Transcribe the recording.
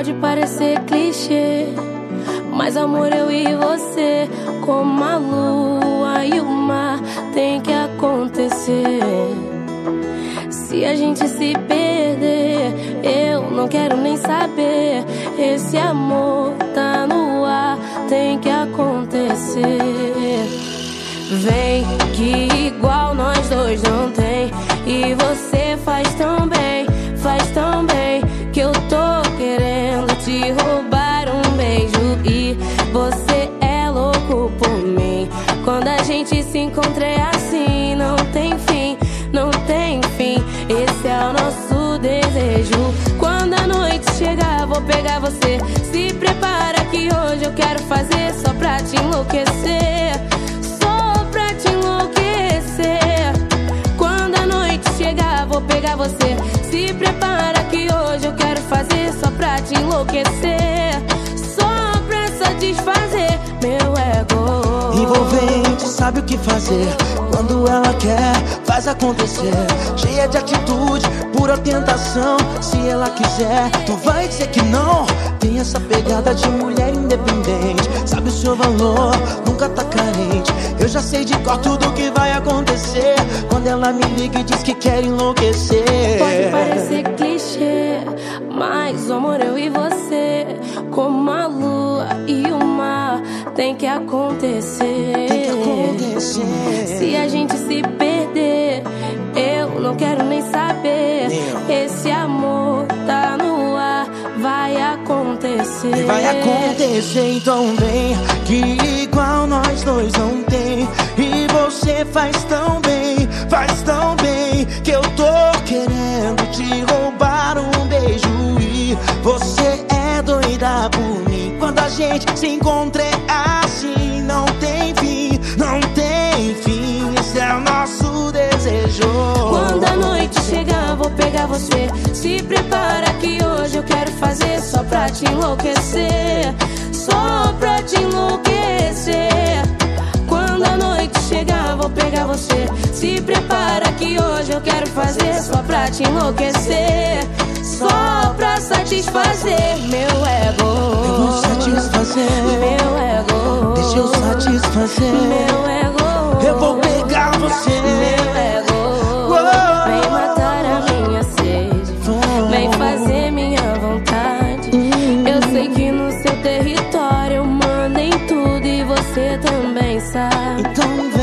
Pode parecer clichê, mas amor, eu e você, como a lua e o mar, tem que acontecer. Se a gente se perder, eu não quero nem saber. Esse amor tá no ar, tem que acontecer. Vem que igual nós dois não tem, e você faz tão bem, que eu tô querendo te roubar um beijo. E você é louco por mim. Quando a gente se encontra é assim, não tem fim, não tem fim. Esse é o nosso desejo. Quando a noite chegar, vou pegar você. Se prepara que hoje eu quero fazer só pra te enlouquecer, só pra te enlouquecer. Quando a noite chegar, vou pegar você. Se prepara que hoje eu quero fazer só pra te enlouquecer, só pra satisfazer meu ego. Envolvente, sabe o que fazer. Quando ela quer, faz acontecer. Cheia de atitude, pura tentação. Se ela quiser, tu vai dizer que não. Tem essa pegada de mulher independente. Sabe o seu valor, nunca tá carente. Eu já sei de cor tudo que vai acontecer quando ela me liga e diz que quer enlouquecer. Pode parecer clichê, mas amor, eu e você, como a lua e o mar, tem que acontecer. Tem que acontecer. Se a gente se perder, eu não quero nem saber. Esse amor tá no ar, vai acontecer. E vai acontecer, então vem, que igual nós dois não tem. E você faz tão bem, que eu tô querendo te roubar um beijo. E você é doida por mim. Quando a gente se encontra é assim, não tem fim, não tem fim. Esse é o nosso desejo. Quando a noite chegar, vou pegar você. Se prepara que hoje eu quero fazer só pra te enlouquecer, só pra te enlouquecer. Quando a noite chegar, vou pegar você. Se prepara que hoje eu quero fazer só pra te enlouquecer, só pra satisfazer meu ego. Eu vou satisfazer meu ego. Deixa eu satisfazer meu ego. Eu vou pegar você, meu ego. Vem matar a minha sede, vem fazer minha vontade. Eu sei que no seu território eu mando em tudo e você também sabe. Então